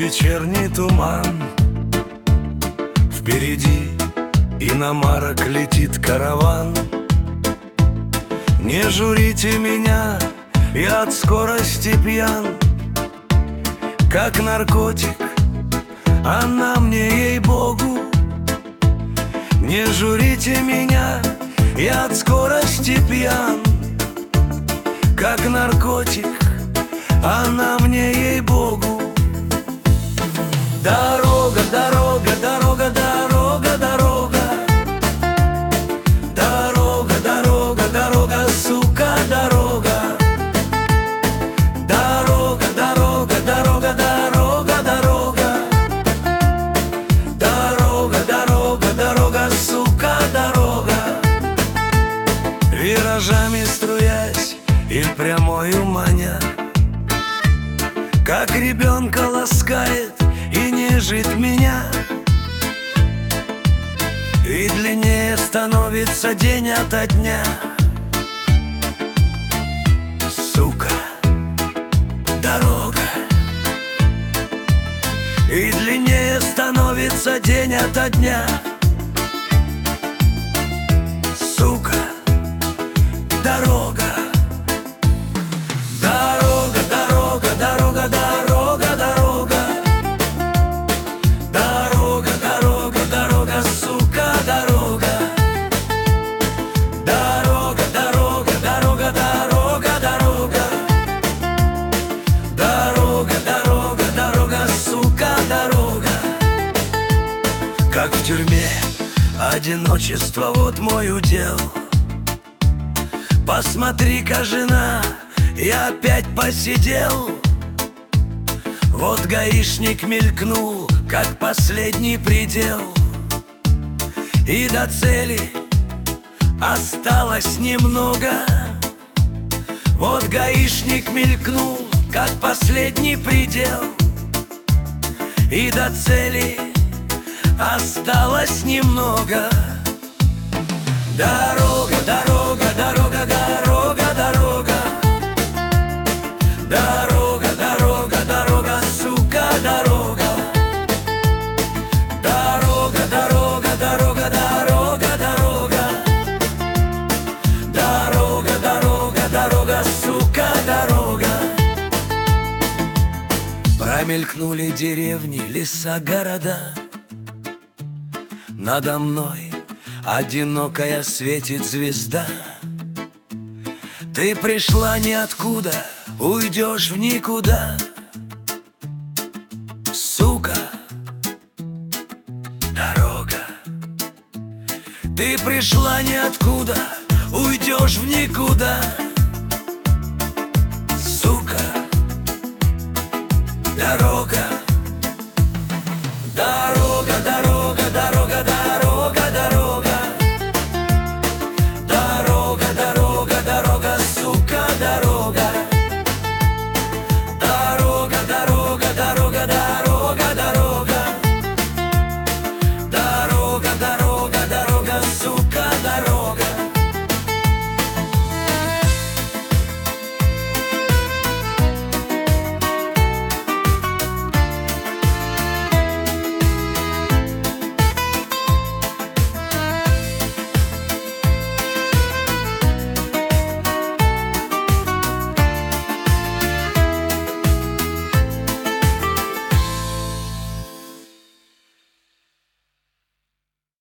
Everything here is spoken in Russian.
вечерний туман. Впереди иномарок летит караван. Не журите меня, я от скорости пьян. Как наркотик, она мне, ей-богу. Не журите меня, я от скорости пьян. Как наркотик, она мне, ей-богу. Дорога, дорога, дорога, дорога, дорога. Дорога, дорога, дорога, сука, дорога. Дорога, дорога, дорога, дорога, дорога. Дорога, дорога, дорога, сука, дорога. Виражами струясь и прямою маня, как ребенка ласкает и нежит меня. И длиннее становится день ото дня. Сука, дорога. И длиннее становится день ото дня. Сука, дорога. Дорога, дорога, дорога, дорога, дорога. Дорога, дорога, дорога, сука, дорога. Дорога, дорога, дорога, дорога, дорога. Дорога, дорога, дорога, сука, дорога. Как в тюрьме одиночество, вот мой удел. Посмотри-ка, жена, я опять посидел. Вот гаишник мелькнул, как последний предел. И до цели осталось немного. Вот гаишник мелькнул, как последний предел. И до цели осталось немного. Дорога, дорога, дорога, дорога, дорога. Дорога, дорога, дорога, сука, дорога. Дорога, дорога, дорога, дорога, дорога. Дорога, дорога, дорога, сука, дорога. Промелькнули деревни, леса, города. Надо мной одинокая светит звезда. Ты пришла ниоткуда, уйдешь в никуда. Сука, дорога. Ты пришла ниоткуда, уйдешь в никуда. Сука, дорога.